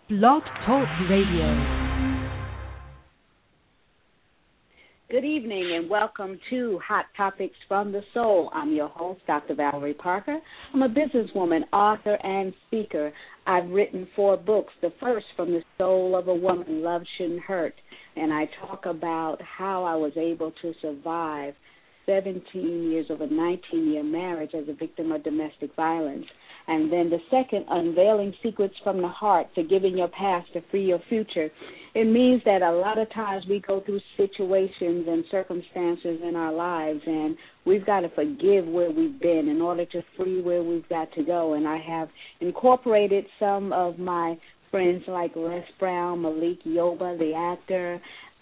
Blog Talk Radio. Good evening and welcome to Hot Topics from the Soul. I'm your host, Dr. Valerie Parker. I'm a businesswoman, author, and speaker. I've written 4 books. The first, From the Soul of a Woman, Love Shouldn't Hurt. And I talk about how I was able to survive 17 years of a 19-year marriage as a victim of domestic violence. And then the second, Unveiling Secrets from the Heart, Forgiving Your Past to Free Your Future. It means that a lot of times we go through situations and circumstances in our lives, and we've got to forgive where we've been in order to free where we've got to go. And I have incorporated some of my friends like Les Brown, Malik Yoba, the actor,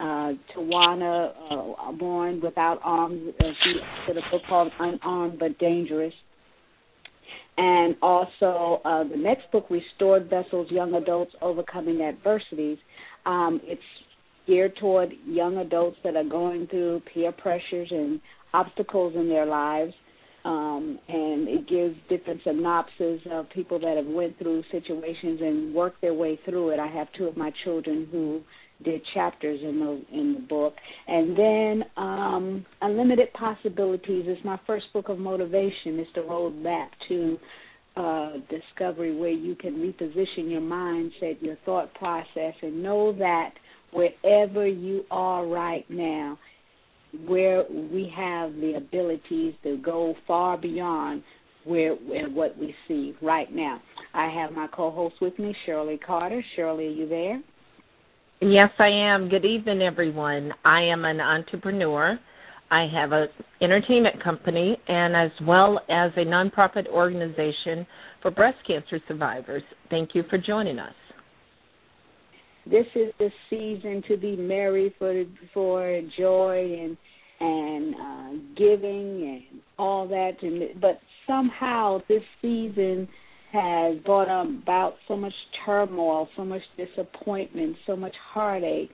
Tawana Born Without Arms, she did a book called Unarmed But Dangerous. And also the next book, Restored Vessels, Young Adults Overcoming Adversities. It's geared toward young adults that are going through peer pressures and obstacles in their lives. And it gives different synopses of people that have went through situations and worked their way through it. I have 2 of my children who did chapters in the book. And then Unlimited Possibilities is my first book of motivation. It's the roadmap to discovery, where you can reposition your mindset, your thought process, and know that wherever you are right now, where we have the abilities to go far beyond what we see right now. I have my co-host with me, Shirley Carter. Shirley, are you there? Yes, I am. Good evening, everyone. I am an entrepreneur. I have an entertainment company and as well as a nonprofit organization for breast cancer survivors. Thank you for joining us. This is the season to be merry, for joy and giving and all that. But somehow this season has brought about so much turmoil, so much disappointment, so much heartache.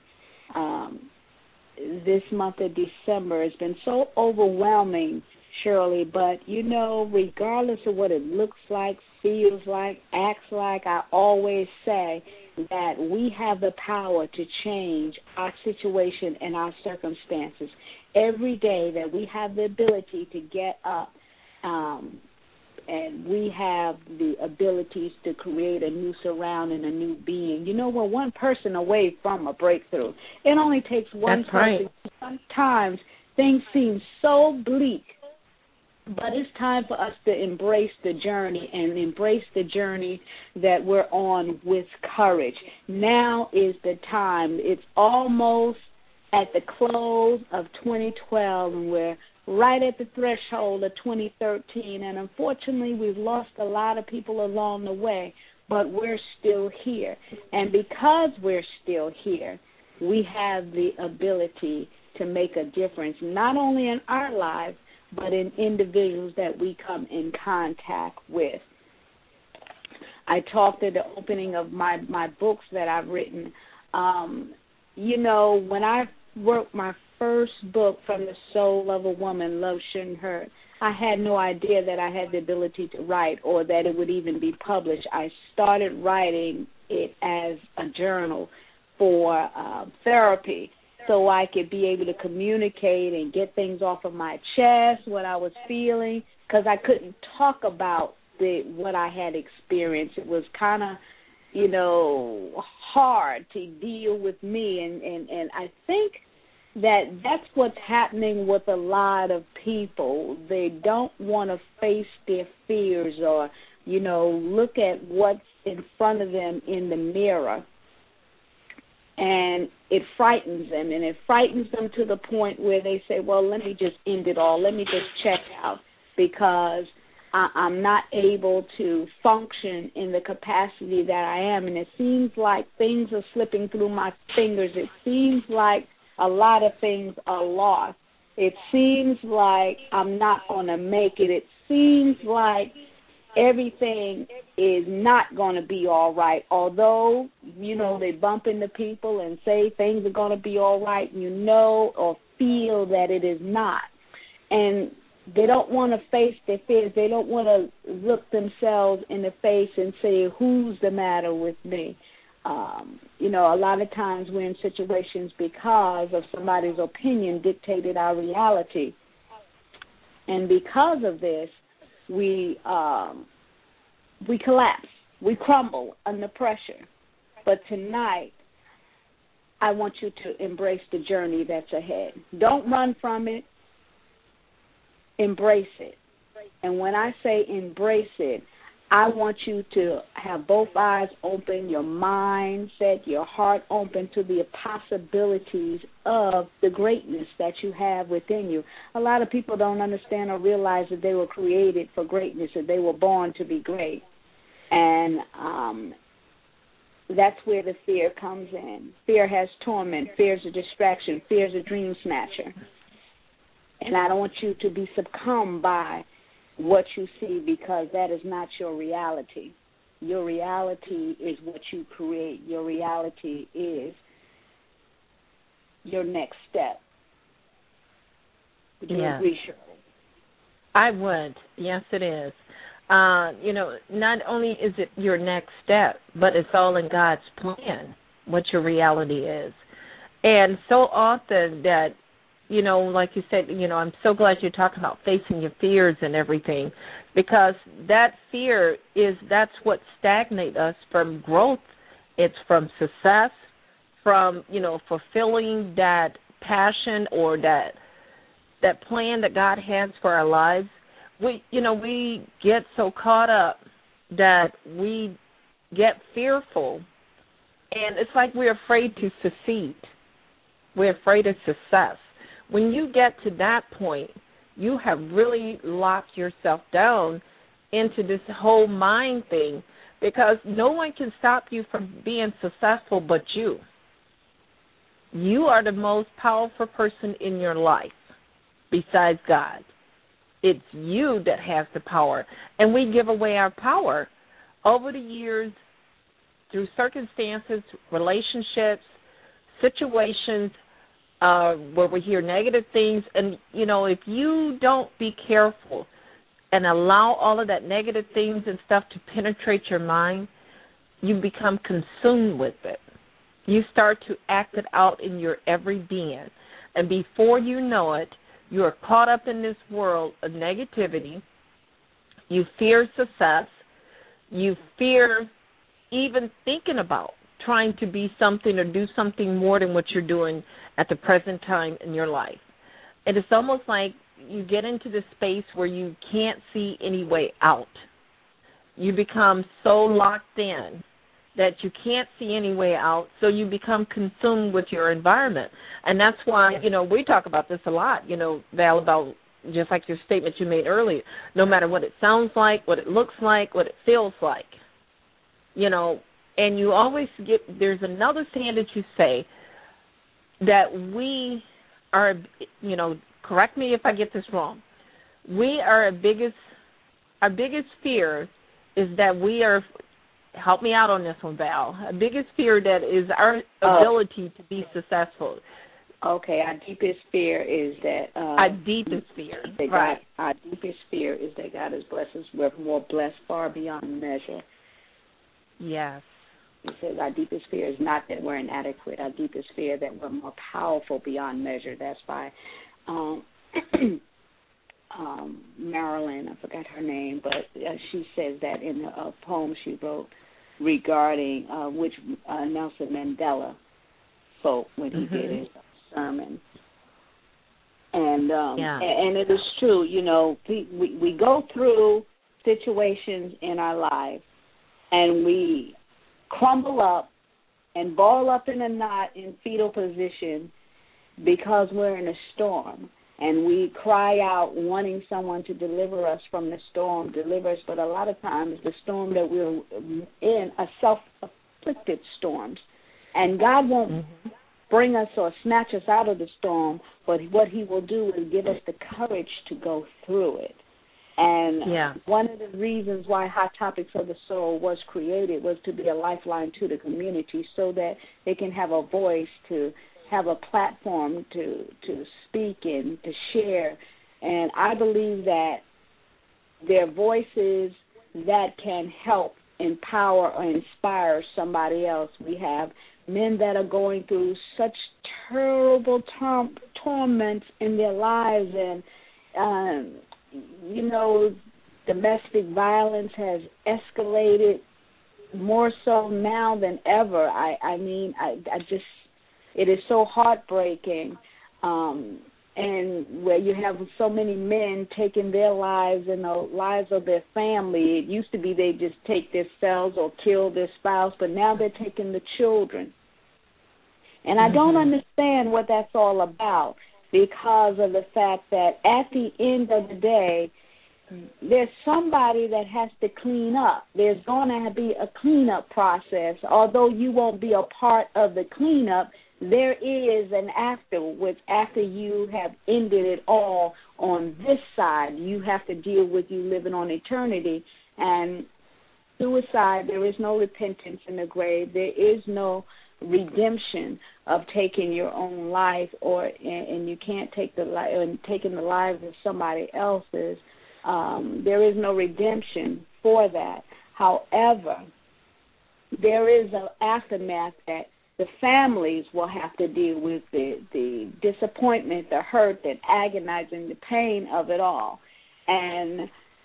This month of December has been so overwhelming, Shirley, but, regardless of what it looks like, feels like, acts like, I always say that we have the power to change our situation and our circumstances. Every day that we have the ability to get up, and we have the abilities to create a new surrounding, a new being. We're one person away from a breakthrough. It only takes one That's person. Right. Sometimes things seem so bleak, but it's time for us to embrace the journey and embrace the journey that we're on with courage. Now is the time. It's almost at the close of 2012, and we're right at the threshold of 2013, and unfortunately we've lost a lot of people along the way, but we're still here. And because we're still here, we have the ability to make a difference, not only in our lives, but in individuals that we come in contact with. I talked at the opening of my books that I've written. When I wrote my first book, From the Soul of a Woman, Love Shouldn't Hurt, I had no idea that I had the ability to write or that it would even be published. I started writing it as a journal for therapy, so I could be able to communicate and get things off of my chest, what I was feeling, because I couldn't talk about what I had experienced. It was kind of, hard to deal with me, and I think that's what's happening with a lot of people. They don't want to face their fears or, look at what's in front of them in the mirror. And it frightens them, and it frightens them to the point where they say, well, let me just end it all. Let me just check out because I'm not able to function in the capacity that I am. And it seems like things are slipping through my fingers. It seems like a lot of things are lost. It seems like I'm not going to make it. It seems like everything is not going to be all right. Although, they bump into people and say things are going to be all right, or feel that it is not. And they don't want to face their fears. They don't want to look themselves in the face and say, who's the matter with me? A lot of times we're in situations because of somebody's opinion dictated our reality. And because of this, we collapse. We crumble under pressure. But tonight, I want you to embrace the journey that's ahead. Don't run from it. Embrace it. And when I say embrace it, I want you to have both eyes open, your mindset, your heart open to the possibilities of the greatness that you have within you. A lot of people don't understand or realize that they were created for greatness, that they were born to be great. And that's where the fear comes in. Fear has torment. Fear is a distraction. Fear is a dream snatcher. And I don't want you to be succumbed by what you see, because that is not your reality. Your reality is what you create. Your reality is your next step. Would you agree, Shirley? I would. Yes, it is. Not only is it your next step, but it's all in God's plan, what your reality is. And so often that, like you said, I'm so glad you're talking about facing your fears and everything, because that fear that's what stagnates us from growth. It's from success, from, fulfilling that passion or that plan that God has for our lives. We get so caught up that we get fearful, and it's like we're afraid to succeed. We're afraid of success. When you get to that point, you have really locked yourself down into this whole mind thing, because no one can stop you from being successful but you. You are the most powerful person in your life besides God. It's you that has the power, and we give away our power over the years through circumstances, relationships, situations, where we hear negative things. And, if you don't be careful and allow all of that negative things and stuff to penetrate your mind, you become consumed with it. You start to act it out in your every being. And before you know it, you are caught up in this world of negativity. You fear success. You fear even thinking about trying to be something or do something more than what you're doing at the present time in your life. And it's almost like you get into this space where you can't see any way out. You become so locked in that you can't see any way out, so you become consumed with your environment. And that's why, we talk about this a lot, Val, about just like your statement you made earlier, no matter what it sounds like, what it looks like, what it feels like, and you always there's another saying that you say that we are, correct me if I get this wrong, our biggest fear is that we are, help me out on this one, Val, our biggest fear that is our ability to be successful. Okay, our deepest fear is that... our deepest fear, right. Our deepest fear is that God has blessed us. We're more blessed far beyond measure. Yes. He says our deepest fear is not that we're inadequate. Our deepest fear that we're more powerful beyond measure. That's by Marilyn, I forgot her name, but she says that in a poem she wrote regarding which Nelson Mandela spoke when he did his sermon. And and it is true, we go through situations in our life and we crumble up and ball up in a knot in fetal position because we're in a storm, and we cry out wanting someone to deliver us from the storm, deliver us, but a lot of times the storm that we're in are self-afflicted storms, and God won't bring us or snatch us out of the storm, but what he will do is give us the courage to go through it. And one of the reasons why Hot Topics of the Soul was created was to be a lifeline to the community so that they can have a voice, to have a platform to speak and to share. And I believe that their voices that can help empower or inspire somebody else. We have men that are going through such terrible torments in their lives, and domestic violence has escalated more so now than ever. I mean, it is so heartbreaking, and where you have so many men taking their lives and the lives of their family. It used to be they just take themselves or kill their spouse, but now they're taking the children. And I don't understand what that's all about, because of the fact that at the end of the day, there's somebody that has to clean up. There's going to be a cleanup process. Although you won't be a part of the cleanup, there is an afterwards. After you have ended it all on this side, you have to deal with you living on eternity. And suicide, there is no repentance in the grave. There is no redemption of taking your own life, and you can't take taking the lives of somebody else's. There is no redemption for that. However, there is an aftermath that the families will have to deal with, the disappointment, the hurt, the agonizing, the pain of it all. And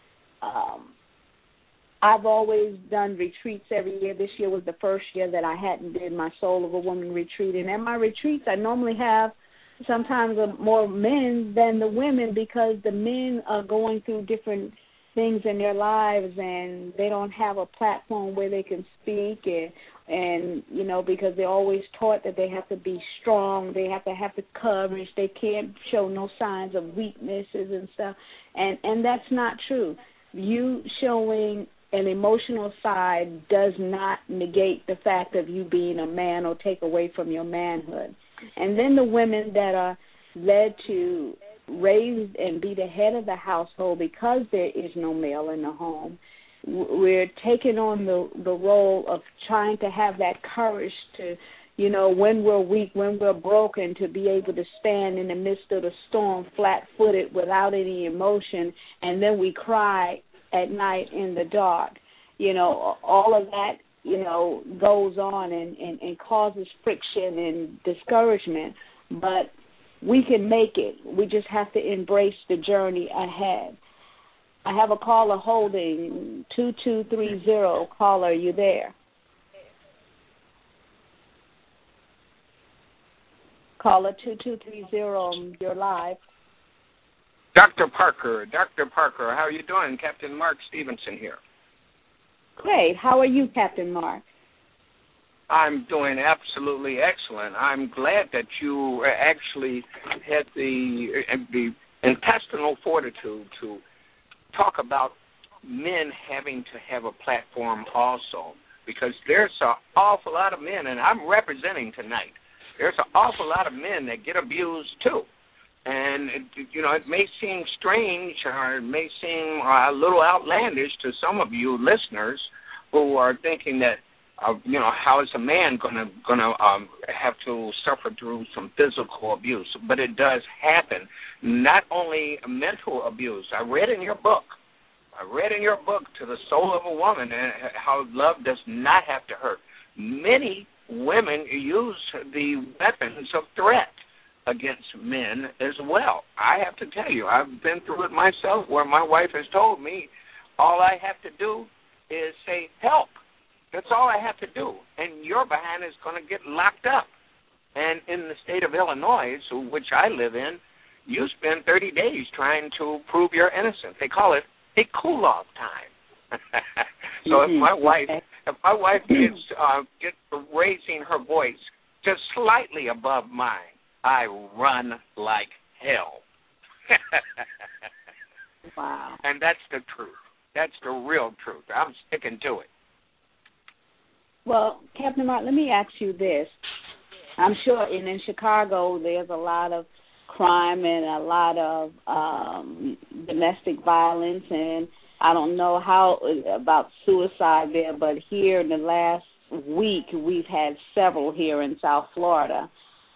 I've always done retreats every year. This year was the first year that I hadn't did my Soul of a Woman retreat. And at my retreats, I normally have sometimes more men than the women, because the men are going through different things in their lives, and they don't have a platform where they can speak, and because they're always taught that they have to be strong, they have the courage, they can't show no signs of weaknesses and stuff, and that's not true. You showing an emotional side does not negate the fact of you being a man or take away from your manhood. And then the women that are led to raise and be the head of the household because there is no male in the home, we're taking on the role of trying to have that courage to, when we're weak, when we're broken, to be able to stand in the midst of the storm flat-footed without any emotion, and then we cry at night in the dark. All of that goes on and causes friction and discouragement, but we can make it. We just have to embrace the journey ahead. I have a caller holding 2230. Caller, are you there? Caller 2230, you're live. Dr. Parker, how are you doing? Captain Mark Stevenson here. Great. How are you, Captain Mark? I'm doing absolutely excellent. I'm glad that you actually had the intestinal fortitude to talk about men having to have a platform also, because there's an awful lot of men, and I'm representing tonight, there's an awful lot of men that get abused too. And, it may seem strange, or it may seem a little outlandish to some of you listeners who are thinking that, how is a man going to have to suffer through some physical abuse? But it does happen. Not only mental abuse. I read in your book To the Soul of a Woman, how love does not have to hurt. Many women use the weapons of threat against men as well. I have to tell you, I've been through it myself, where my wife has told me all I have to do is say, help. That's all I have to do, and your behind is going to get locked up. And in the state of Illinois, which I live in, you spend 30 days trying to prove you're innocent. They call it a cool-off time. So if my wife gets raising her voice just slightly above mine, I run like hell. Wow. And that's the truth. That's the real truth. I'm sticking to it. Well, Captain Mark, let me ask you this. I'm sure in Chicago there's a lot of crime and a lot of domestic violence, and I don't know how about suicide there, but here in the last week we've had several here in South Florida.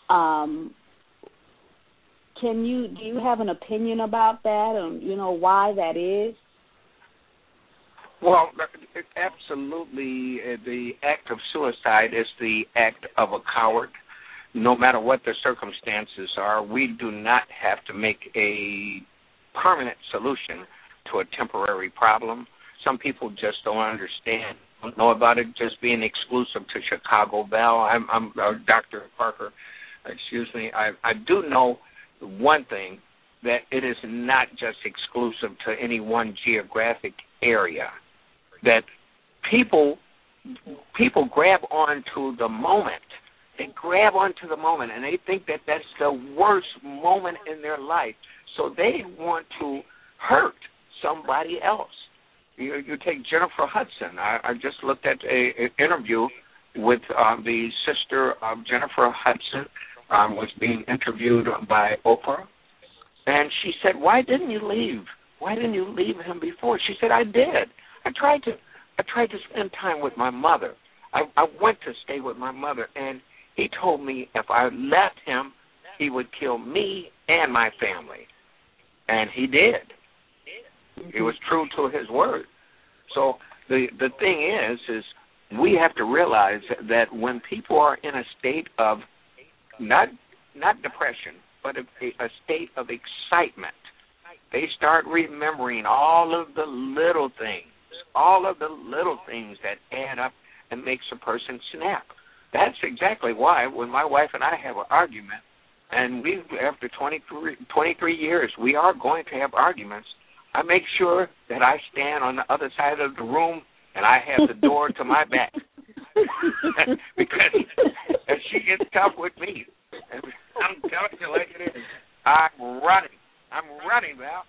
Do you have an opinion about that, and why that is? Well, absolutely, the act of suicide is the act of a coward. No matter what the circumstances are, we do not have to make a permanent solution to a temporary problem. Some people just don't understand, don't know about it just being exclusive to Chicago Bell. I'm Dr. Parker, excuse me. I do know one thing, that it is not just exclusive to any one geographic area, that people grab onto the moment. They grab onto the moment, and they think that that's the worst moment in their life. So they want to hurt somebody else. You take Jennifer Hudson. I just looked at an interview with the sister of Jennifer Hudson, was being interviewed by Oprah. And she said, "Why didn't you leave? Why didn't you leave him before?" She said, "I did. I tried to spend time with my mother. I went to stay with my mother, and he told me if I left him, he would kill me and my family." And he did. He was true to his word. So the thing is we have to realize that when people are in a state of not depression, but a state of excitement, they start remembering all of the little things that add up and makes a person snap. That's exactly why when my wife and I have an argument, and we, after 23 years, we are going to have arguments, I make sure that I stand on the other side of the room and I have the door to my back. Because if she gets tough with me, I'm telling you like it is, I'm running, Val.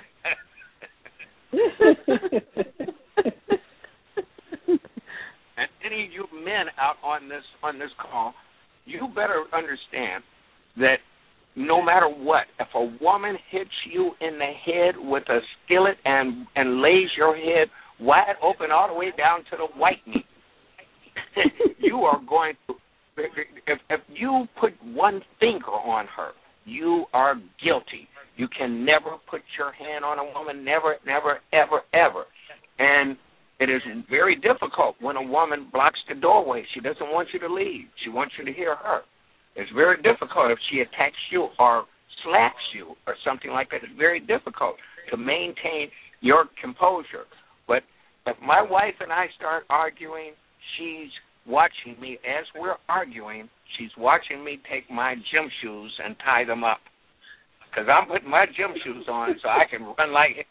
And any of you men out on this call, you better understand that no matter what, if a woman hits you in the head with a skillet and lays your head wide open all the way down to the white meat, you are going to, if you put one finger on her, you are guilty. You can never put your hand on a woman, never, never, ever, ever. And it is very difficult when a woman blocks the doorway. She doesn't want you to leave. She wants you to hear her. It's very difficult if she attacks you or slaps you or something like that. It's very difficult to maintain your composure. But if my wife and I start arguing, she's watching me as we're arguing. She's watching me take my gym shoes and tie them up. Because I'm putting my gym shoes on so I can run like it.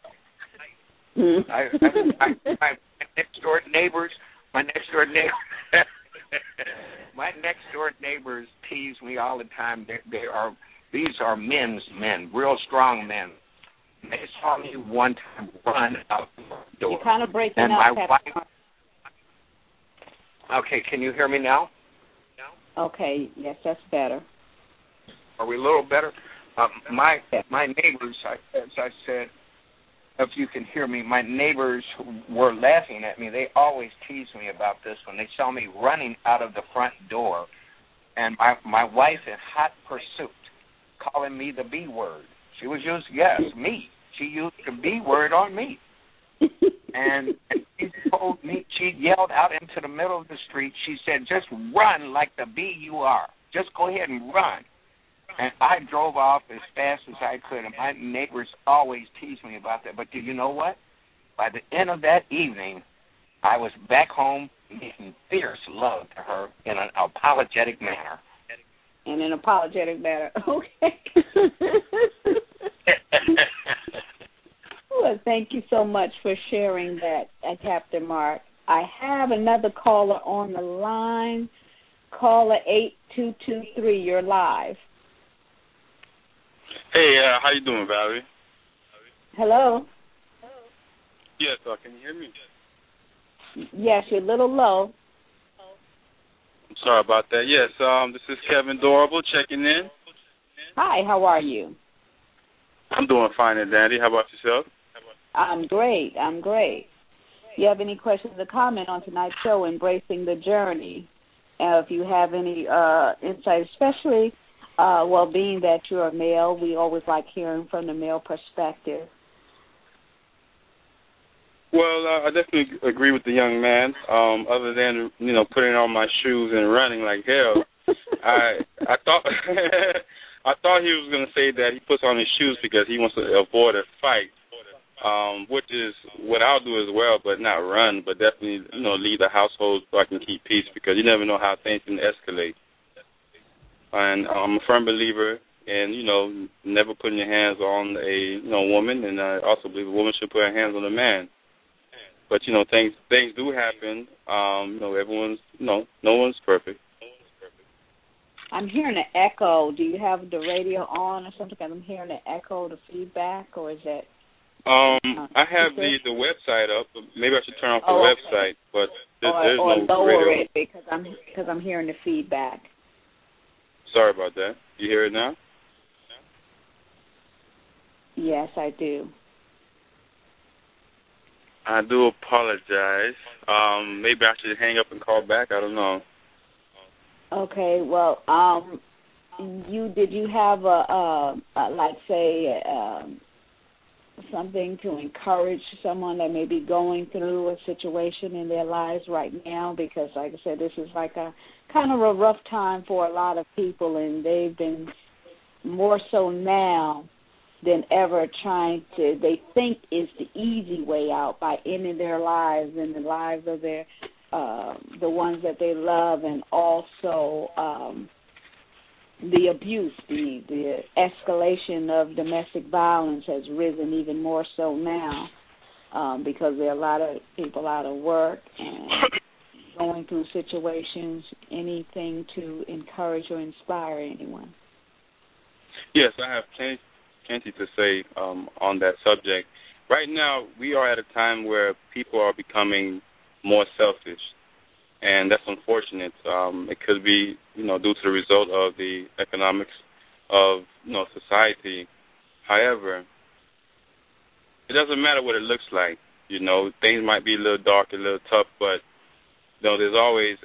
My next door neighbors tease me all the time. These are men's men, real strong men. They saw me one time run out the door. You're kind of breaking and up. My wife, okay, can you hear me now? Okay, yes, that's better. Are we a little better? My neighbors, as I said, if you can hear me, my neighbors were laughing at me. They always tease me about this when they saw me running out of the front door, and my wife in hot pursuit, calling me the B word. She was me. She used the B word on me. And she told me, she yelled out into the middle of the street. She said, "Just run like the B you are. Just go ahead and run." And I drove off as fast as I could, and my neighbors always tease me about that. But do you know what? By the end of that evening, I was back home making fierce love to her in an apologetic manner. In an apologetic manner, okay. Well, thank you so much for sharing that, Captain Mark. I have another caller on the line. Caller 8223, you're live. Hey, how you doing, Valerie? Hello? Yes, can you hear me? Yes, you're a little low. I'm sorry about that. Yes, this is Kevin Dorable checking in. Hi, how are you? I'm doing fine and dandy. How about yourself? I'm great. You have any questions or comment on tonight's show, Embracing the Journey? If you have any insight, especially, being that you're a male, we always like hearing from the male perspective. Well, I definitely agree with the young man. Other than putting on my shoes and running like hell, I thought I thought he was going to say that he puts on his shoes because he wants to avoid a fight, which is what I'll do as well, but not run, but definitely leave the household so I can keep peace because you never know how things can escalate. And I'm a firm believer in never putting your hands on a woman, and I also believe a woman should put her hands on a man. But things do happen. Everyone's no one's perfect. I'm hearing an echo. Do you have the radio on or something? I'm hearing an echo, the feedback, or is that? I have the website up. Maybe I should turn off the website, but there's or no lower radio. it because I'm hearing the feedback. Sorry about that. You hear it now? Yes, I do. I do apologize. Maybe I should hang up and call back. I don't know. Okay. Well, did you have something to encourage someone that may be going through a situation in their lives right now? Because, like I said, this is like a kind of a rough time for a lot of people, and they've been more so now than ever they think is the easy way out by ending their lives and the lives of their the ones that they love, and also the abuse, the escalation of domestic violence has risen even more so now because there are a lot of people out of work and going through situations. Anything to encourage or inspire anyone? Yes, I have plenty to say on that subject. Right now, we are at a time where people are becoming more selfish, and that's unfortunate. It could be, due to the result of the economics of, society. However, it doesn't matter what it looks like. Things might be a little dark, a little tough, but there's always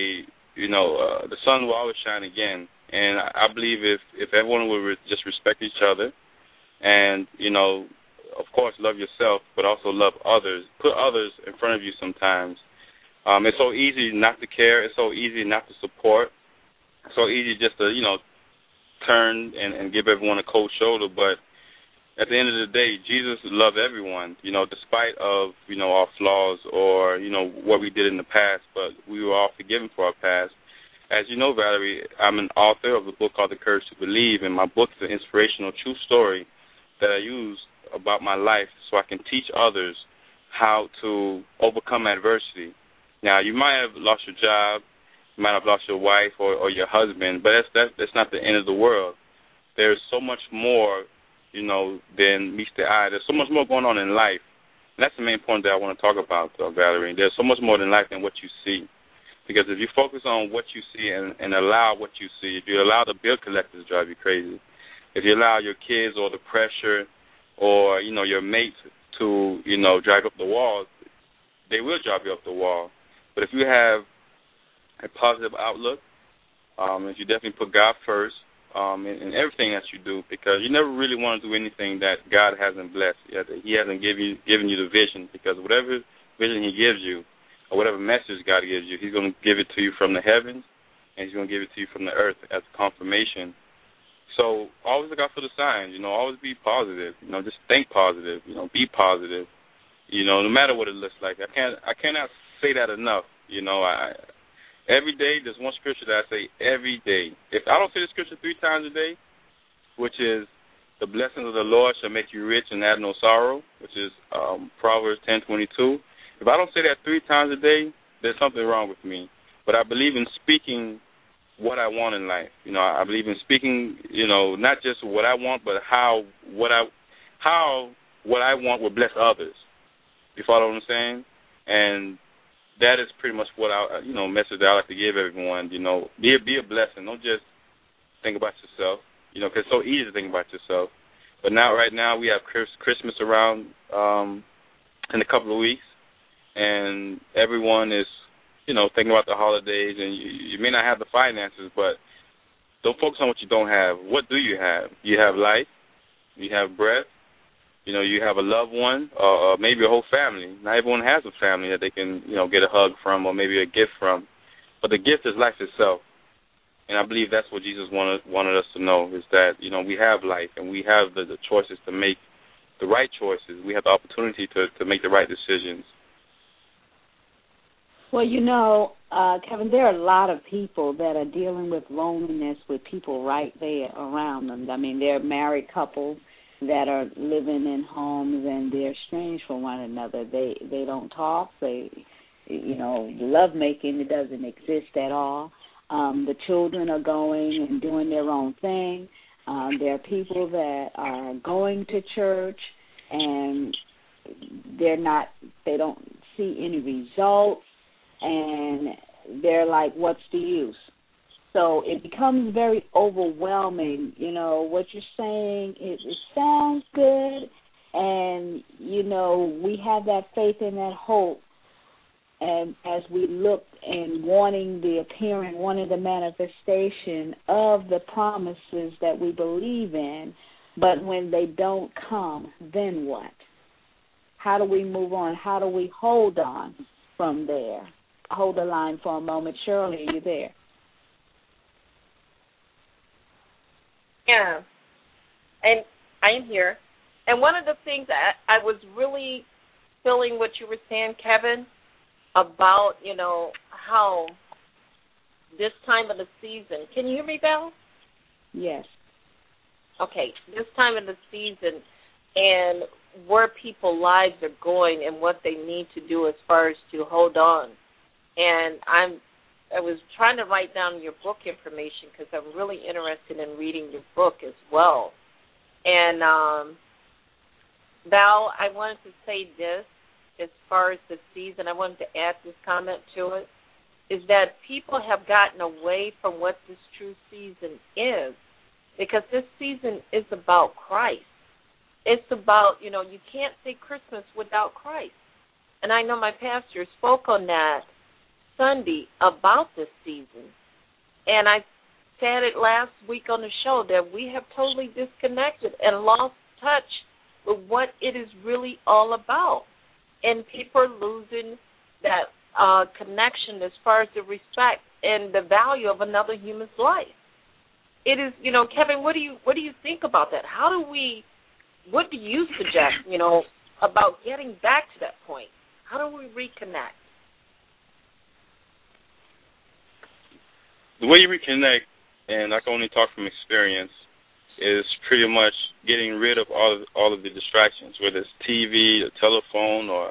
the sun will always shine again. And I believe if everyone would just respect each other, and of course, love yourself, but also love others. Put others in front of you sometimes. It's so easy not to care. It's so easy not to support. It's so easy just to, turn and give everyone a cold shoulder. But at the end of the day, Jesus loved everyone, despite of, our flaws or, what we did in the past. But we were all forgiven for our past. As you know, Valerie, I'm an author of a book called The Courage to Believe, and my book is an inspirational true story that I use about my life so I can teach others how to overcome adversity. Now, you might have lost your job, you might have lost your wife or your husband, but that's not the end of the world. There's so much more, than meets the eye. There's so much more going on in life. And that's the main point that I want to talk about, Valerie. There's so much more in life than what you see. Because if you focus on what you see and allow what you see, if you allow the bill collectors to drive you crazy, if you allow your kids or the pressure or, your mates to, drag up the wall, they will drive you up the wall. But if you have a positive outlook, if you definitely put God first in everything that you do, because you never really want to do anything that God hasn't blessed. He hasn't given you the vision, because whatever vision He gives you, or whatever message God gives you, He's going to give it to you from the heavens, and He's going to give it to you from the earth as confirmation. So always look out for the signs, always be positive, just think positive, be positive, no matter what it looks like. I cannot say that enough, every day there's one scripture that I say every day. If I don't say the scripture 3 times a day, which is the blessings of the Lord shall make you rich and add no sorrow, which is Proverbs 10:22. If I don't say that 3 times a day, there's something wrong with me. But I believe in speaking what I want in life. I believe in speaking, not just what I want, but how what I want will bless others. You follow what I'm saying? And that is pretty much what message that I like to give everyone. Be a blessing. Don't just think about yourself. Because it's so easy to think about yourself. But right now we have Christmas around in a couple of weeks. And everyone is, thinking about the holidays, and you may not have the finances, but don't focus on what you don't have. What do you have? You have life, you have breath, You know, you have a loved one or maybe a whole family. Not everyone has a family that they can, get a hug from or maybe a gift from. But the gift is life itself. And I believe that's what Jesus wanted us to know, is that, we have life and we have the choices to make the right choices. We have the opportunity to make the right decisions. Well, Kevin, there are a lot of people that are dealing with loneliness with people right there around them. I mean, there are married couples that are living in homes and they're estranged from one another. They don't talk. Lovemaking, it doesn't exist at all. The children are going and doing their own thing. There are people that are going to church and they don't see any results, and they're like, what's the use? So it becomes very overwhelming. What you're saying, it sounds good, and, we have that faith and that hope. And as we look and wanting the manifestation of the promises that we believe in, but when they don't come, then what? How do we move on? How do we hold on from there? Hold the line for a moment. Shirley, are you there? Yeah, and I'm here. And one of the things I was really feeling what you were saying, Kevin, about, how this time of the season. Can you hear me, Val? Yes. Okay, this time of the season and where people's lives are going and what they need to do as far as to hold on. And I was trying to write down your book information because I'm really interested in reading your book as well. And, Val, I wanted to say this. As far as the season, I wanted to add this comment to it, is that people have gotten away from what this true season is, because this season is about Christ. It's about, you can't say Christmas without Christ. And I know my pastor spoke on that Sunday about this season. And I said it last week on the show that we have totally disconnected and lost touch with what it is really all about. And people are losing that connection as far as the respect and the value of another human's life. It is, Kevin, what do you think about that? What do you suggest, about getting back to that point? How do we reconnect? The way you reconnect, and I can only talk from experience, is pretty much getting rid of all of the distractions, whether it's TV, the telephone, or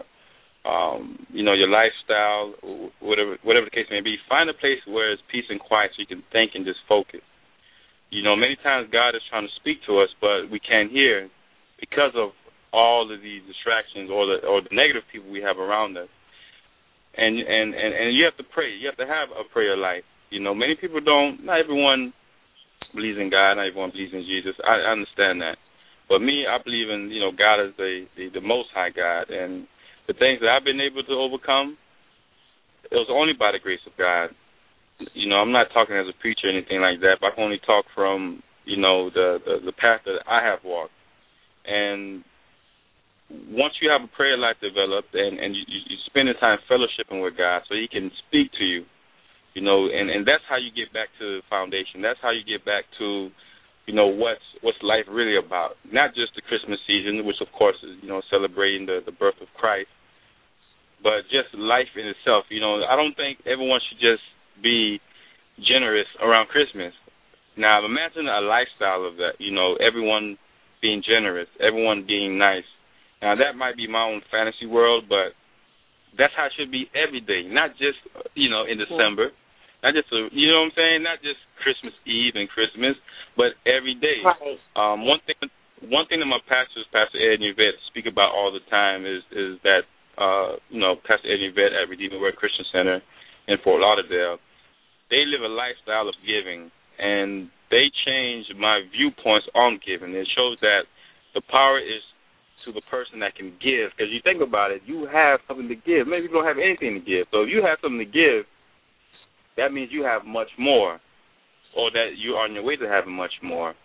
your lifestyle, whatever the case may be. Find a place where it's peace and quiet so you can think and just focus. Many times God is trying to speak to us, but we can't hear because of all of these distractions or the negative people we have around us. And you have to pray. You have to have a prayer life. Many people don't. Not everyone believes in God. Not everyone believes in Jesus. I understand that. But me, I believe in, God is the Most High God. And the things that I've been able to overcome, it was only by the grace of God. I'm not talking as a preacher or anything like that, but I can only talk from, the path that I have walked. And once you have a prayer life developed and you spend the time fellowshipping with God so He can speak to you, and that's how you get back to the foundation. That's how you get back to, what's life really about. Not just the Christmas season, which of course is, celebrating the birth of Christ, but just life in itself. I don't think everyone should just be generous around Christmas. Now, imagine a lifestyle of that, everyone being generous, everyone being nice. Now, that might be my own fantasy world, but that's how it should be every day, not just, in December. Not just, what I'm saying? Not just Christmas Eve and Christmas, but every day. Right. One thing that my pastors, Pastor Ed and Yvette, speak about all the time is that, Pastor Ed and Yvette at Redeeming Word Christian Center in Fort Lauderdale, they live a lifestyle of giving, and they change my viewpoints on giving. It shows that the power is to the person that can give, because you think about it, you have something to give. Maybe you don't have anything to give. So if you have something to give, that means you have much more, or that you're on your way to having much more.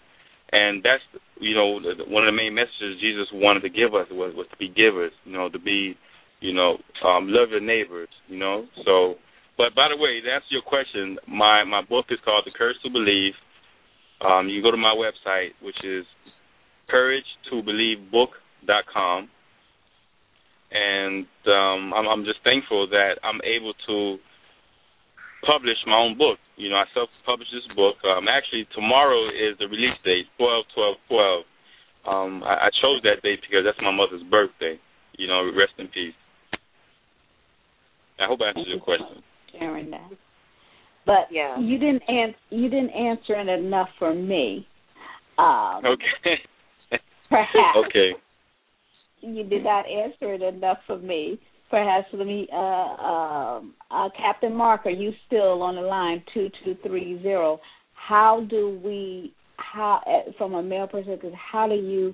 And that's, one of the main messages Jesus wanted to give us was to be givers, to be, love your neighbors, So, but by the way, to answer your question, my book is called The Courage to Believe. You can go to my website, which is couragetobelievebook.com. And I'm just thankful that I'm able to publish my own book. I self-published this book. Actually, tomorrow is the release date, 12/12/12. I chose that date because that's my mother's birthday. Rest in peace. I hope I answered your question. Sharing that, but yeah, you didn't answer it enough for me. Okay. Perhaps. Okay. You did not answer it enough for me. Perhaps let me, Captain Mark, are you still on the line? 2230. How do we? From a male perspective, how do you?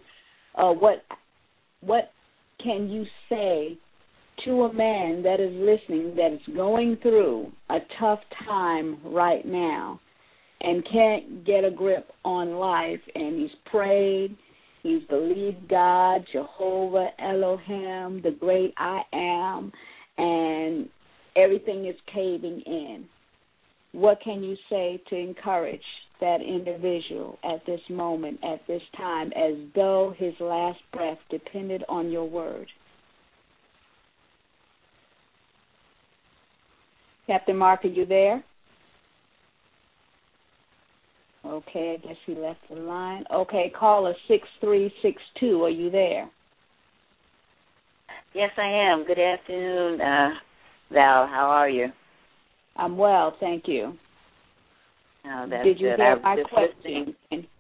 What can you say to a man that is listening, that is going through a tough time right now, and can't get a grip on life, and he's prayed, he's believed God, Jehovah, Elohim, the great I am, and everything is caving in? What can you say to encourage that individual at this moment, at this time, as though his last breath depended on your word? Captain Mark, are you there? Okay, I guess he left the line. Okay, caller 6362, are you there? Yes, I am. Good afternoon, Val. How are you? I'm well, thank you. Oh, that's Did you good. hear my question?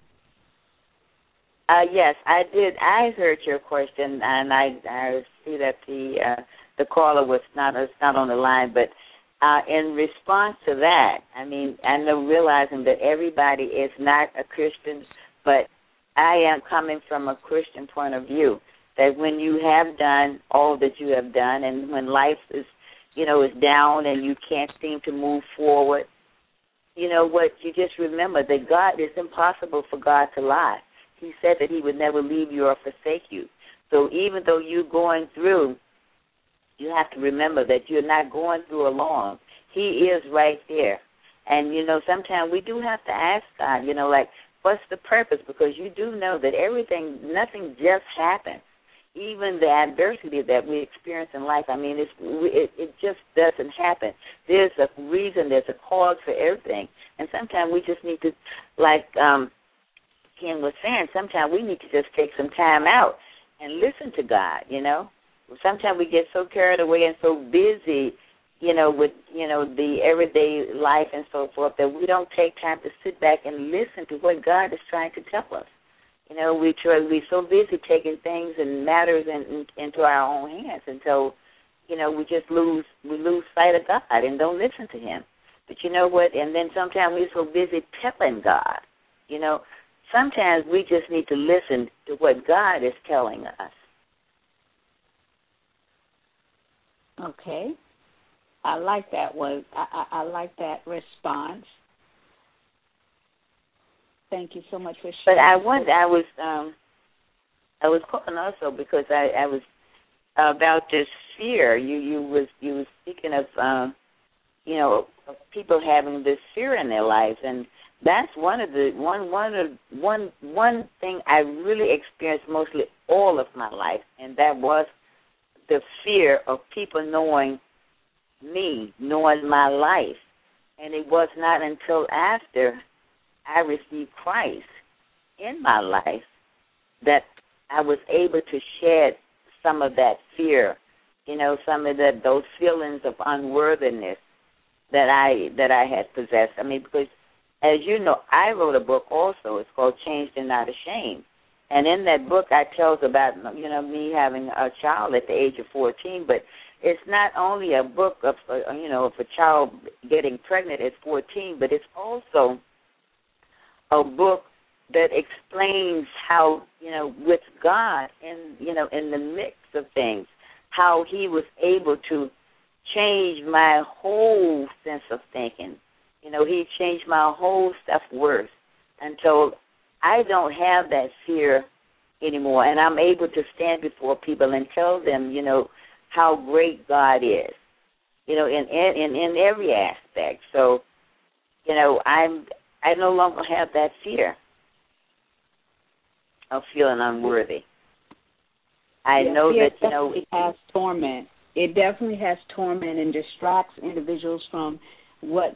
Yes, I did. I heard your question, and I see that the caller was not on the line, but in response to that, I know realizing that everybody is not a Christian, but I am coming from a Christian point of view, that when you have done all that you have done, and when life is down and you can't seem to move forward, you just remember that God, it's impossible for God to lie. He said that he would never leave you or forsake you. So even though you're going through, you have to remember that you're not going through alone. He is right there. And, sometimes we do have to ask God, what's the purpose? Because you do know that nothing just happens. Even the adversity that we experience in life, it just doesn't happen. There's a reason, there's a cause for everything. And sometimes we just need to, like Ken was saying, sometimes we need to just take some time out and listen to God, Sometimes we get so carried away and so busy, with, the everyday life and so forth, that we don't take time to sit back and listen to what God is trying to tell us. We're so busy taking things and matters into our own hands until, we just lose sight of God and don't listen to him. But you know what? And then sometimes we're so busy telling God, sometimes we just need to listen to what God is telling us. Okay. I like that one. I like that response. Thank you so much for sharing. But I was calling also because I was about this fear. You was speaking of of people having this fear in their lives, and that's one thing I really experienced mostly all of my life, and that was the fear of people knowing me, knowing my life. And it was not until after I received Christ in my life that I was able to shed some of that fear, some of those feelings of unworthiness that I had possessed. Because as you know, I wrote a book also. It's called Changed and Not Ashamed. And in that book, I tells about, me having a child at the age of 14, but it's not only a book of, of a child getting pregnant at 14, but it's also a book that explains how, with God in the mix of things, how he was able to change my whole sense of thinking. He changed my whole self-worth until I don't have that fear anymore, and I'm able to stand before people and tell them, how great God is, in every aspect. So, I no longer have that fear of feeling unworthy. I know that, it has torment. It definitely has torment and distracts individuals from what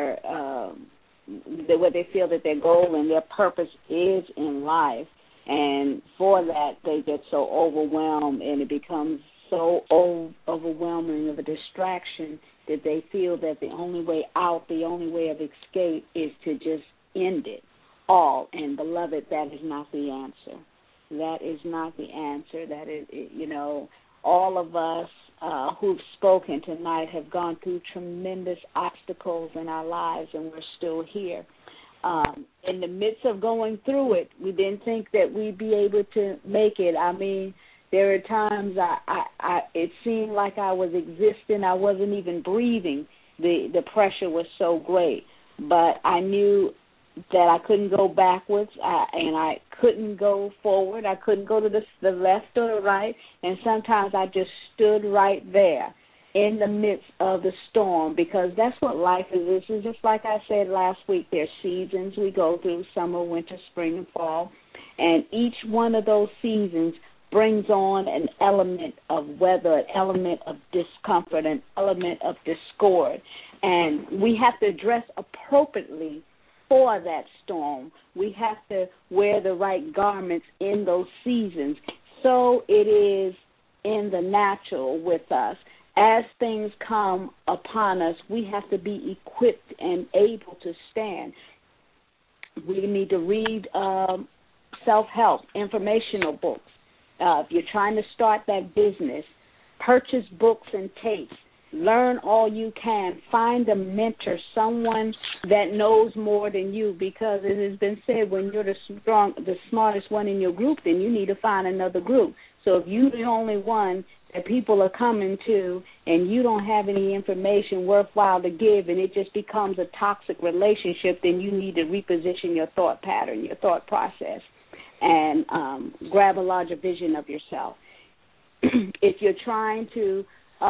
what they feel that their goal and their purpose is in life. And for that, they get so overwhelmed, and it becomes so overwhelming of a distraction that they feel that the only way out, the only way of escape is to just end it all. And, beloved, that is not the answer. That is not the answer. That is, all of us who've spoken tonight have gone through tremendous obstacles in our lives, and we're still here. In the midst of going through it, we didn't think that we'd be able to make it. I mean, there are times it seemed like I was existing. I wasn't even breathing. The pressure was so great. But I knew that I couldn't go backwards, and I couldn't go forward. I couldn't go to the left or the right. And sometimes I just stood right there in the midst of the storm, because that's what life is. This is just like I said last week, there's seasons we go through: summer, winter, spring, and fall. And each one of those seasons brings on an element of weather, an element of discomfort, an element of discord. And we have to dress appropriately for that storm. We have to wear the right garments in those seasons. So it is in the natural with us. As things come upon us, we have to be equipped and able to stand. We need to read self-help, informational books. If you're trying to start that business, purchase books and tapes. Learn all you can. Find a mentor, someone that knows more than you, because it has been said, when you're the smartest one in your group, then you need to find another group. So if you're the only one that people are coming to and you don't have any information worthwhile to give, and it just becomes a toxic relationship, then you need to reposition your thought pattern, your thought process, and grab a larger vision of yourself. If you're trying to,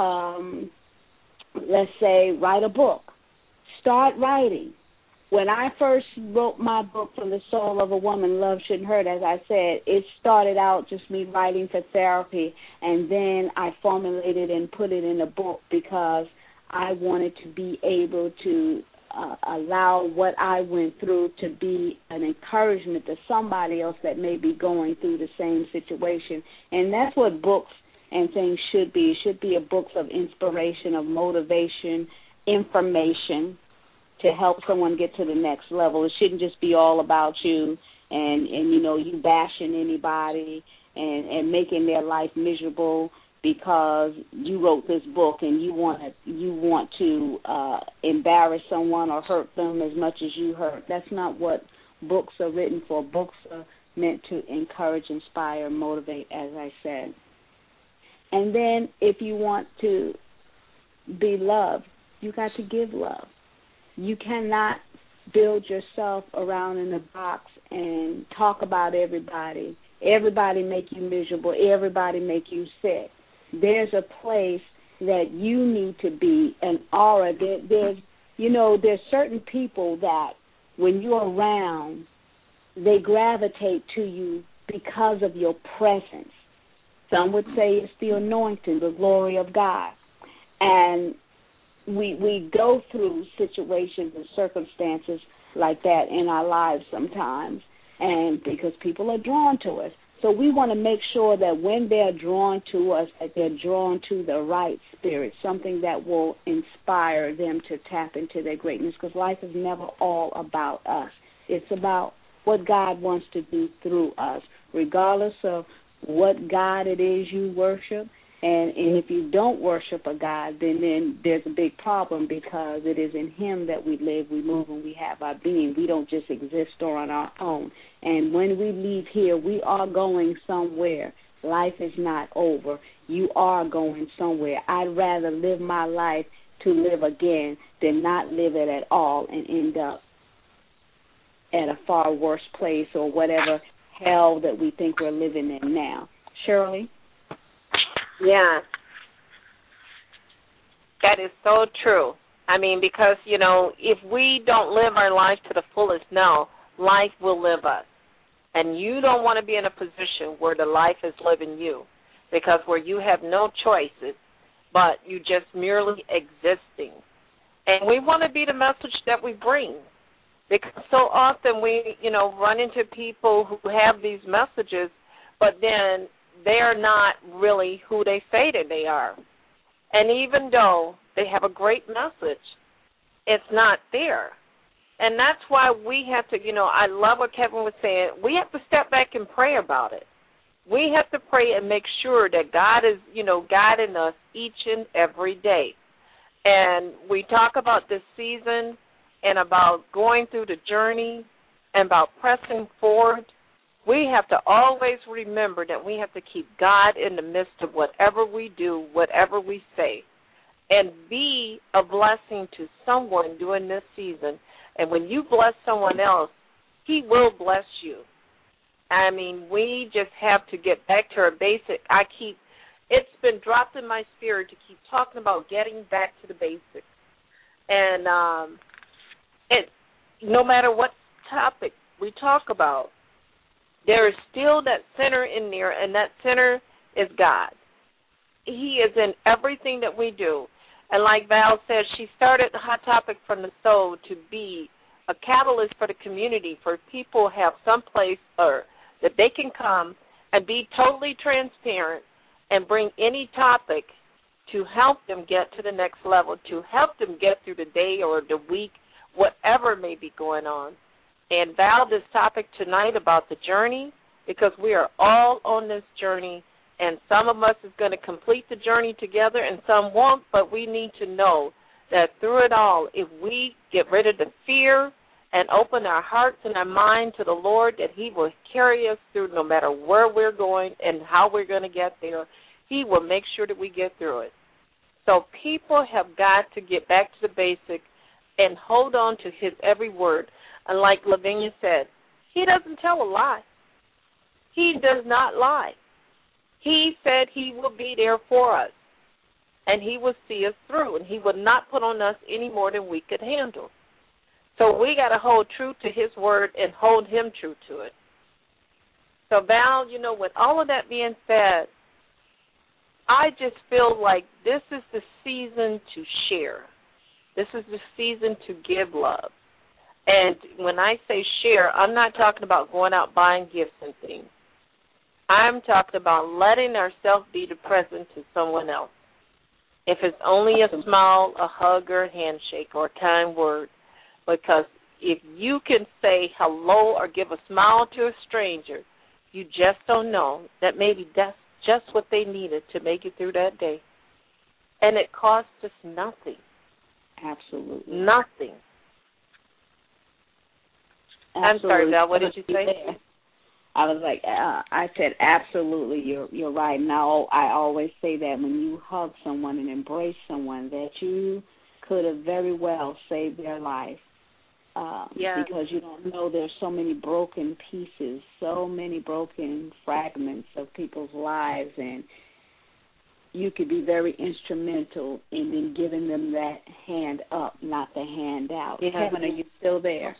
let's say, write a book, start writing. When I first wrote my book, From the Soul of a Woman, Love Shouldn't Hurt, as I said, it started out just me writing for therapy, and then I formulated and put it in a book because I wanted to be able to allow what I went through to be an encouragement to somebody else that may be going through the same situation. And that's what books and things should be. It should be a book of inspiration, of motivation, information, to help someone get to the next level. It shouldn't just be all about you and you bashing anybody and making their life miserable because you wrote this book and you want to embarrass someone or hurt them as much as you hurt. That's not what books are written for. Books are meant to encourage, inspire, motivate, as I said. And then if you want to be loved, you got to give love. You cannot build yourself around in a box and talk about everybody. Everybody make you miserable. Everybody make you sick. There's a place that you need to be, an aura. There's certain people that when you're around, they gravitate to you because of your presence. Some would say it's the anointing, the glory of God. And we go through situations and circumstances like that in our lives sometimes, and because people are drawn to us. So we want to make sure that when they're drawn to us, that they're drawn to the right spirit, something that will inspire them to tap into their greatness, because life is never all about us. It's about what God wants to do through us, regardless of what God it is you worship. And if you don't worship a God, then there's a big problem, because it is in Him that we live, we move, and we have our being. We don't just exist or on our own. And when we leave here, we are going somewhere. Life is not over. You are going somewhere. I'd rather live my life to live again than not live it at all and end up at a far worse place or whatever hell that we think we're living in now. Shirley? Yeah. That is so true. I mean, because, if we don't live our life to the fullest now, life will live us. And you don't want to be in a position where the life is living you, because where you have no choices, but you just merely existing. And we want to be the message that we bring, because so often we, run into people who have these messages, but then they're not really who they say that they are. And even though they have a great message, it's not there. And that's why we have to, I love what Kevin was saying, we have to step back and pray about it. We have to pray and make sure that God is, guiding us each and every day. And we talk about this season and about going through the journey and about pressing forward. We have to always remember that we have to keep God in the midst of whatever we do, whatever we say, and be a blessing to someone during this season. And when you bless someone else, he will bless you. I mean, we just have to get back to our basic. It's been dropped in my spirit to keep talking about getting back to the basics. And no matter what topic we talk about, there is still that center in there, and that center is God. He is in everything that we do. And like Val said, she started the Hot Topic from the Soul to be a catalyst for the community, for people to have some place that they can come and be totally transparent and bring any topic to help them get to the next level, to help them get through the day or the week, whatever may be going on. And Val, this topic tonight about the journey, because we are all on this journey, and some of us is going to complete the journey together and some won't, but we need to know that through it all, if we get rid of the fear and open our hearts and our mind to the Lord, that he will carry us through no matter where we're going and how we're going to get there. He will make sure that we get through it. So people have got to get back to the basic and hold on to his every word. And like Lavinia said, he doesn't tell a lie. He does not lie. He said he will be there for us, and he will see us through, and he will not put on us any more than we could handle. So we got to hold true to his word and hold him true to it. So, Val, with all of that being said, I just feel like this is the season to share. This is the season to give love. And when I say share, I'm not talking about going out buying gifts and things. I'm talking about letting ourselves be the present to someone else. If it's only a smile, a hug, or a handshake, or a kind word. Because if you can say hello or give a smile to a stranger, you just don't know that maybe that's just what they needed to make it through that day. And it costs us nothing. Absolutely. Nothing. Absolutely. I'm sorry, Val, what did you say? I was like, I said, absolutely, you're right. Now, I always say that when you hug someone and embrace someone, that you could have very well saved their life. Because you don't know, there's so many broken pieces, so many broken fragments of people's lives, and you could be very instrumental in giving them that hand up, not the hand out. Yeah. Kevin, are you still there?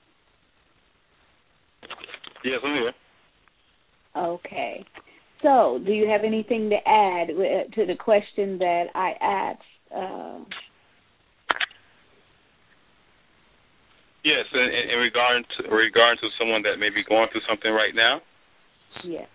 Yes, I'm here. Okay. So, do you have anything to add to the question that I asked? Yes, in regard to someone that may be going through something right now. Yes.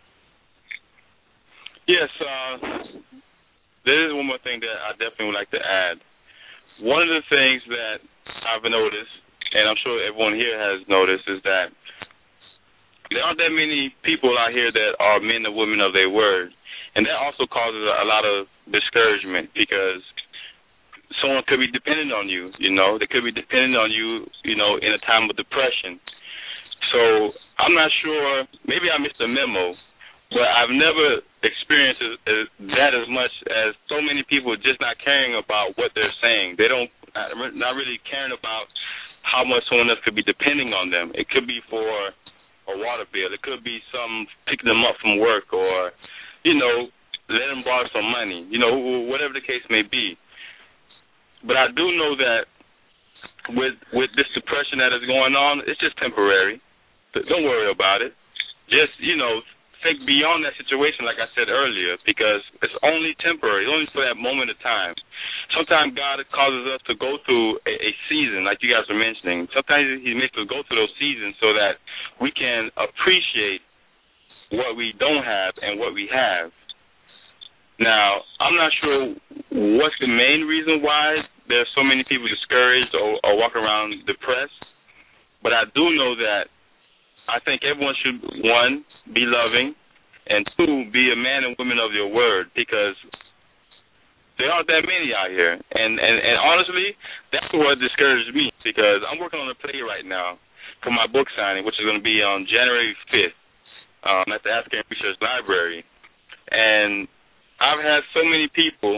Yes. There is one more thing that I definitely would like to add. One of the things that I've noticed, and I'm sure everyone here has noticed, is that there aren't that many people out here that are men and women of their word. And that also causes a lot of discouragement, because someone could be dependent on you, They could be dependent on you, in a time of depression. So I'm not sure, maybe I missed the memo, but I've never experienced that as much as so many people just not caring about what they're saying. They not really caring about how much someone else could be depending on them. It could be for a water bill. It could be some picking them up from work, or, let them borrow some money, whatever the case may be. But I do know that with this depression that is going on, it's just temporary. Don't worry about it. Just, think beyond that situation, like I said earlier, because it's only temporary. It's only for that moment of time. Sometimes God causes us to go through a season, like you guys were mentioning. Sometimes He makes us go through those seasons so that we can appreciate what we don't have and what we have. Now, I'm not sure what's the main reason why there's so many people discouraged or walk around depressed, but I do know that I think everyone should, one, be loving, and two, be a man and woman of your word, because there aren't that many out here. And honestly, that's what discouraged me, because I'm working on a play right now for my book signing, which is going to be on January 5th at the African Research Library. And I've had so many people,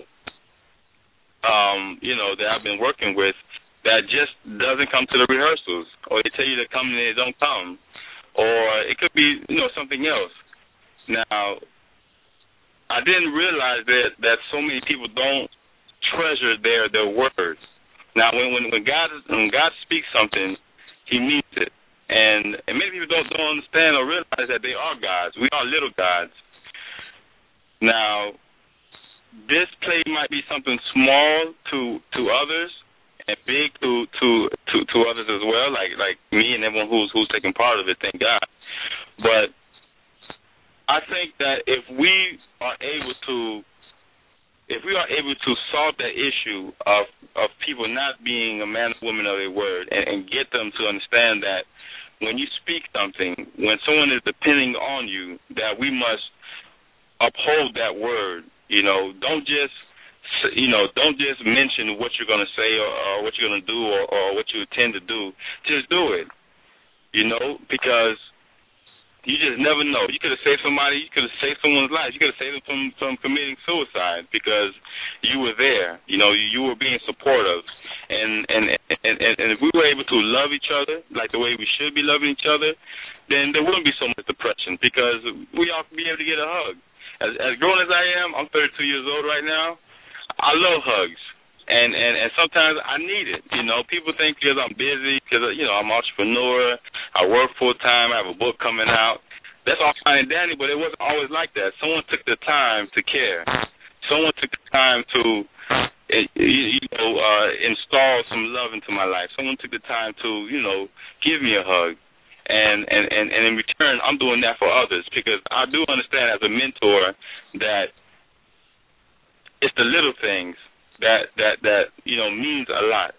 that I've been working with that just doesn't come to the rehearsals, or they tell you to come and they don't come. Or it could be, something else. Now, I didn't realize that so many people don't treasure their words. Now, when God speaks something, He means it, and many people don't understand or realize that they are gods. We are little gods. Now, this play might be something small to others, and big to others as well, like me and everyone who's taking part of it, thank God. But I think that if we are able to solve that issue of people not being a man or woman of their word, and get them to understand that when you speak something, when someone is depending on you, that we must uphold that word. Don't just mention what you're going to say or what you're going to do or what you intend to do. Just do it, because you just never know. You could have saved somebody. You could have saved someone's life. You could have saved them from committing suicide because you were there. You were being supportive. And if we were able to love each other like the way we should be loving each other, then there wouldn't be so much depression, because we all be able to get a hug. As grown as I am, I'm 32 years old right now. I love hugs, and sometimes I need it. People think because I'm busy, because I'm an entrepreneur, I work full time, I have a book coming out. That's all fine and dandy, but it wasn't always like that. Someone took the time to care. Someone took the time to install some love into my life. Someone took the time to give me a hug, and in return, I'm doing that for others, because I do understand as a mentor that it's the little things that means a lot.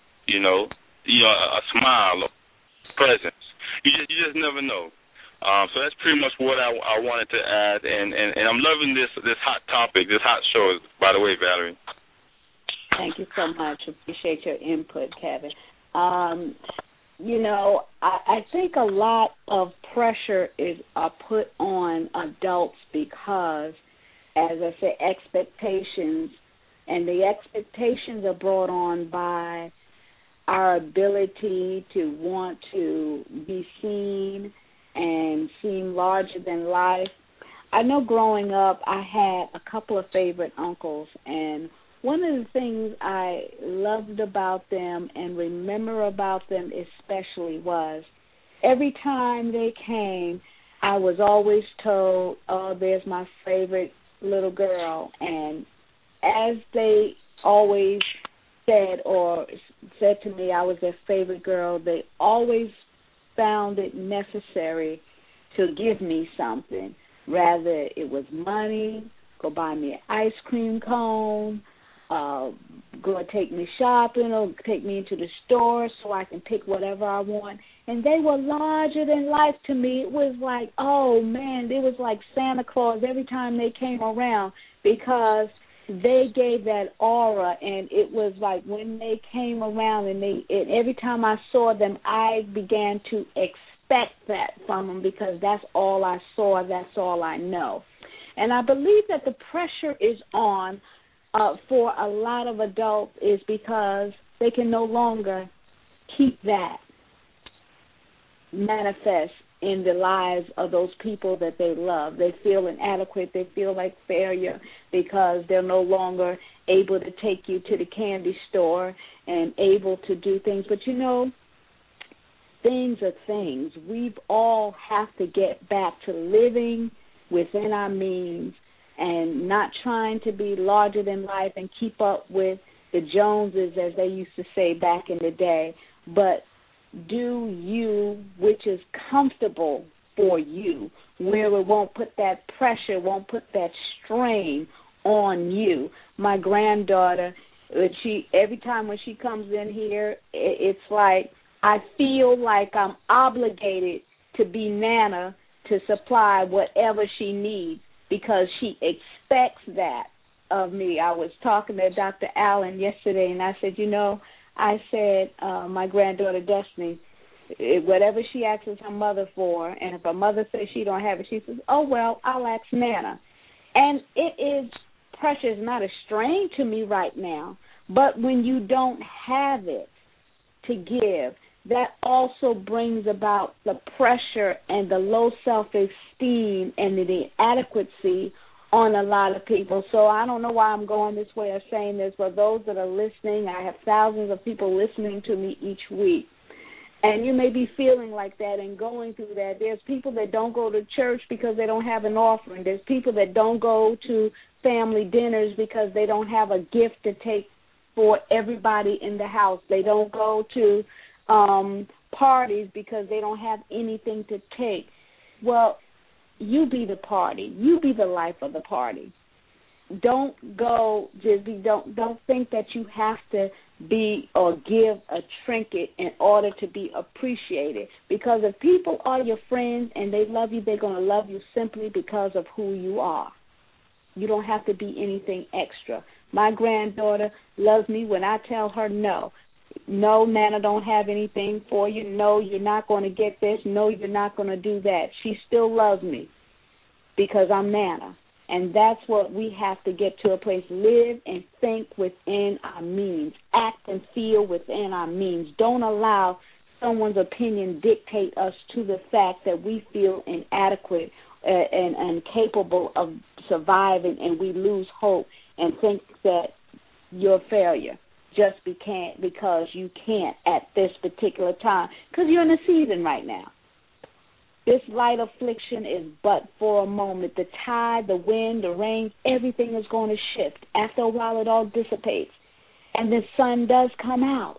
A smile, a presence. You just never know. So that's pretty much what I wanted to add, and I'm loving this hot topic, this hot show. By the way, Valerie. Thank you so much. Appreciate your input, Kevin. I think a lot of pressure is put on adults because, as I say, expectations, and the expectations are brought on by our ability to want to be seen and seem larger than life. I know growing up I had a couple of favorite uncles, and one of the things I loved about them and remember about them especially was every time they came, I was always told, oh, there's my favorite little girl. And as they always said to me I was their favorite girl, they always found it necessary to give me something. Rather it was money, go buy me an ice cream cone, go and take me shopping, or take me into the store so I can pick whatever I want. And they were larger than life to me. It was like, oh, man, it was like Santa Claus every time they came around, because they gave that aura, and it was like when they came around and every time I saw them, I began to expect that from them, because that's all I saw, that's all I know. And I believe that the pressure is on for a lot of adults is because they can no longer keep that. manifest in the lives of those people that they love. They feel inadequate. They feel like failure because they're no longer able to take you to the candy store and able to do things. But, things are things. We all have to get back to living within our means and not trying to be larger than life and keep up with the Joneses, as they used to say back in the day, but do you, which is comfortable for you, where it won't put that pressure, won't put that strain on you. My granddaughter, every time when she comes in here, it's like I feel like I'm obligated to be Nana to supply whatever she needs because she expects that of me. I was talking to Dr. Allen yesterday, and I said, my granddaughter Destiny, whatever she asks her mother for, and if her mother says she don't have it, she says, oh, well, I'll ask Nana. And it is precious, not a strain to me right now, but when you don't have it to give, that also brings about the pressure and the low self-esteem and the inadequacy on a lot of people. So I don't know why I'm going this way of saying this, but those that are listening, I have thousands of people listening to me each week. And you may be feeling like that and going through that. There's people that don't go to church because they don't have an offering. There's people that don't go to family dinners because they don't have a gift to take for everybody in the house. They don't go to parties because they don't have anything to take. Well, you be the party. You be the life of the party. Don't think that you have to be or give a trinket in order to be appreciated. Because if people are your friends and they love you, they're going to love you simply because of who you are. You don't have to be anything extra. My granddaughter loves me when I tell her no. No, Nana don't have anything for you. No, you're not going to get this. No, you're not going to do that. She still loves me because I'm Nana. And that's what we have to get to a place. Live and think within our means. Act and feel within our means. Don't allow someone's opinion dictate us to the fact that we feel inadequate and incapable of surviving, and we lose hope and think that you're a failure just because you can't at this particular time, because you're in a season right now. This light affliction is but for a moment. The tide, the wind, the rain, everything is going to shift. After a while, it all dissipates, and the sun does come out.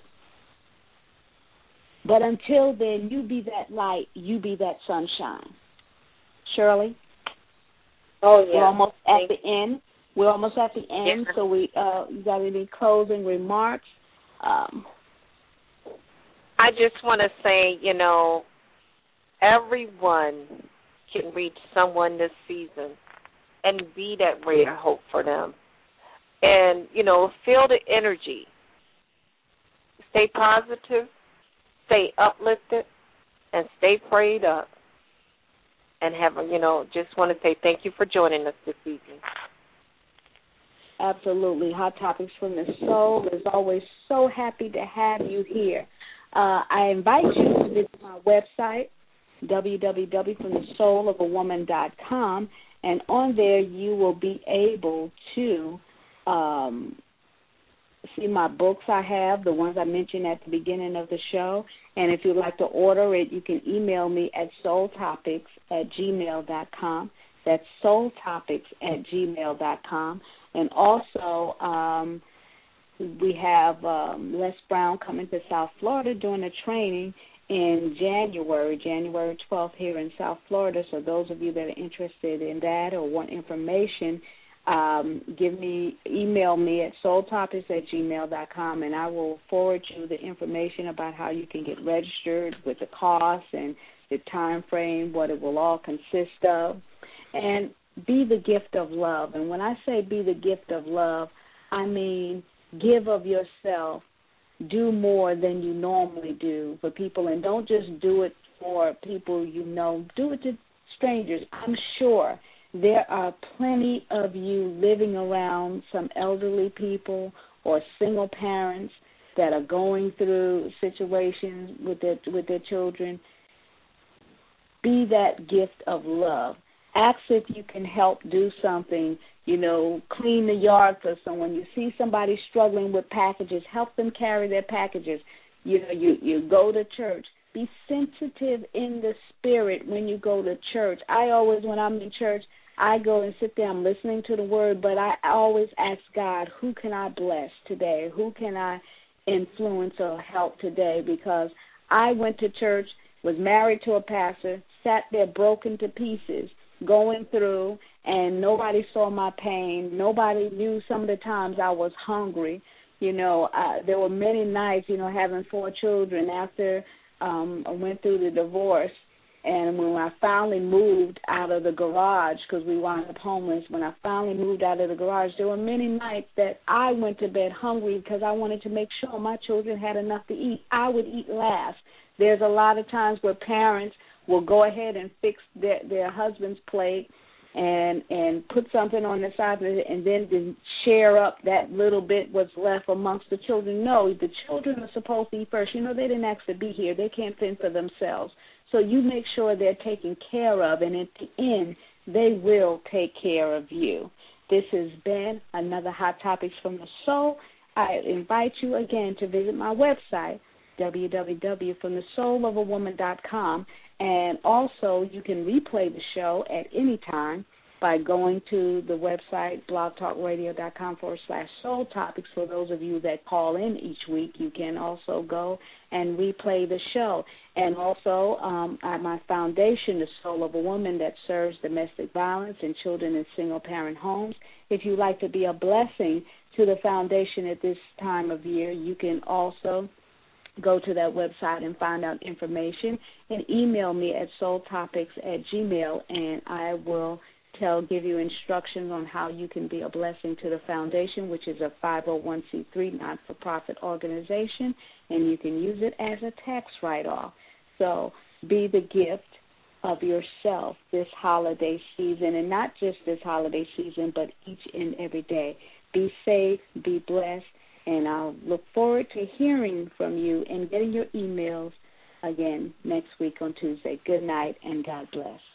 But until then, you be that light, you be that sunshine. Shirley? Oh, yeah. We're almost at the end. We're almost at the end, so you got any closing remarks? I just want to say, everyone can reach someone this season and be that ray of hope for them. And, feel the energy. Stay positive, stay uplifted, and stay prayed up. And just want to say thank you for joining us this evening. Absolutely. Hot Topics from the Soul is always so happy to have you here. I invite you to visit my website, www.fromthesoulofAwoman.com, and on there you will be able to see my books I have, the ones I mentioned at the beginning of the show. And if you'd like to order it, you can email me at soultopics@gmail.com. That's soultopics@gmail.com. And also, we have Les Brown coming to South Florida doing a training in January 12th here in South Florida. So those of you that are interested in that or want information, email me at soultopics@gmail.com, and I will forward you the information about how you can get registered, with the cost and the time frame, what it will all consist of. And be the gift of love. And when I say be the gift of love, I mean give of yourself. Do more than you normally do for people. And don't just do it for people you know. Do it to strangers. I'm sure there are plenty of you living around some elderly people or single parents that are going through situations with their children. be that gift of love. Ask if you can help do something, clean the yard for someone. You see somebody struggling with packages, help them carry their packages. You go to church. Be sensitive in the spirit when you go to church. I always, when I'm in church, I go and sit there. I'm listening to the word, but I always ask God, who can I bless today? Who can I influence or help today? Because I went to church, was married to a pastor, sat there broken to pieces, going through, and nobody saw my pain. Nobody knew some of the times I was hungry. There were many nights, having 4 children after I went through the divorce. And when I finally moved out of the garage, because we wound up homeless, when I finally moved out of the garage, there were many nights that I went to bed hungry because I wanted to make sure my children had enough to eat. I would eat last. There's a lot of times where parents will go ahead and fix their husband's plate and put something on the side of it and then share up that little bit what's left amongst the children. No, the children are supposed to eat first. They didn't ask to be here. They can't fend for themselves. So you make sure they're taken care of, and at the end, they will take care of you. This has been another Hot Topics from the Soul. I invite you again to visit my website, www.fromthesoulofAwoman.com, and also you can replay the show at any time by going to the website, blogtalkradio.com/soul topics. For those of you that call in each week, you can also go and replay the show. And also my foundation, The Soul of a Woman, that serves domestic violence and children in single-parent homes. If you'd like to be a blessing to the foundation at this time of year, you can also go to that website and find out information and email me at soultopics@gmail.com, and I will give you instructions on how you can be a blessing to the foundation, which is a 501c3 not-for-profit organization, and you can use it as a tax write-off. So be the gift of yourself this holiday season, and not just this holiday season, but each and every day. Be safe, be blessed, and I'll look forward to hearing from you and getting your emails again next week on Tuesday. Good night, and God bless.